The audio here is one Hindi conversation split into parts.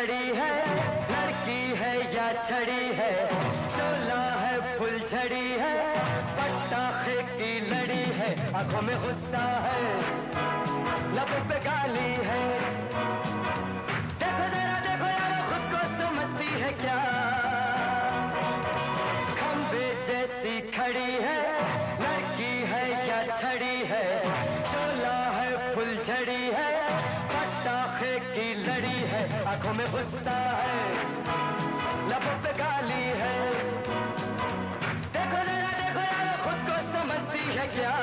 खड़ी है, लड़की है या छड़ी है, शोला है फुलझड़ी है, पटाखे की लड़ी है, आंखों में गुस्सा है, लबों पे गाली है। देखो जरा देखो यार, खुद को समझती है क्या? खंबे जैसी खड़ी है, लड़की है या छड़ी है, शोला है फुलझड़ी है, पटाखे की लड़ी है, आंखों में गुस्सा है, लबों पे गाली है। देखो जरा देखो यार, खुद को समझती है क्या?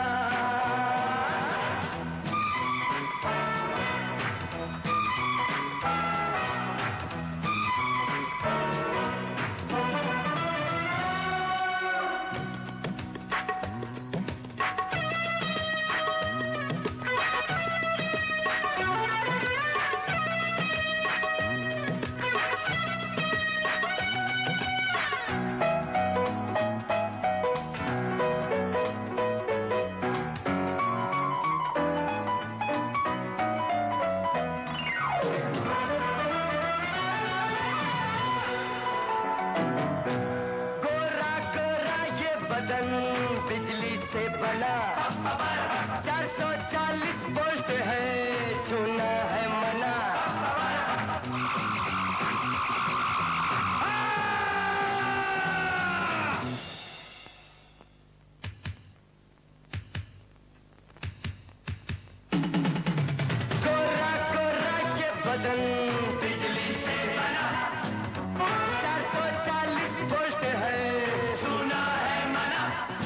बिजली से बना 440 वोल्ट है, छूना है मना। गोरा गोरा ये बदन बिजली से बना, 440 वोल्ट है, छूना है मना।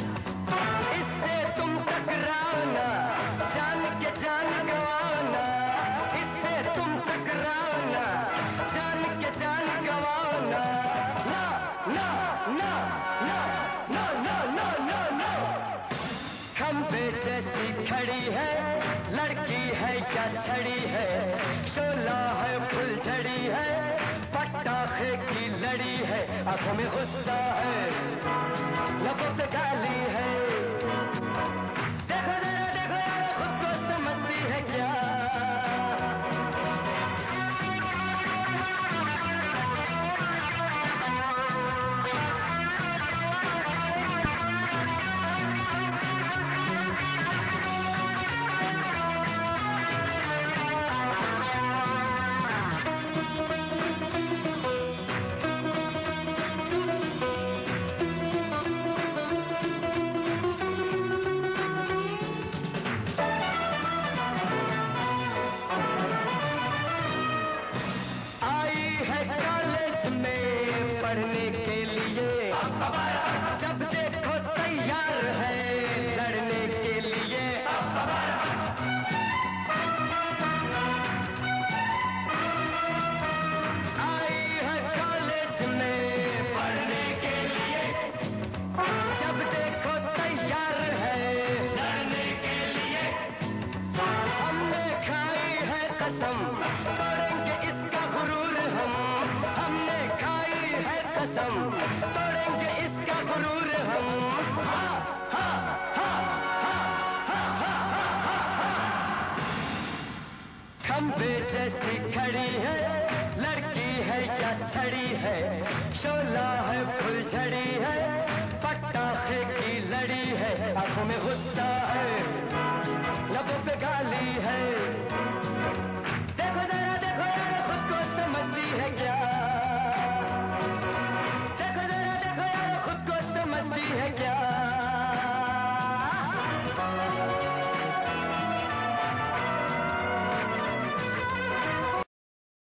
जान के जान गवाना, इससे तुम टकराना, जान के जान गवाना। ना ना ना ना ना ना ना ना ना। खंबे जैसी खड़ी है, लड़की है या छड़ी है, शोला है फुलझड़ी है, पटाखे की लड़ी है, आंखों में गुस्सा है, लबों पे गाली है।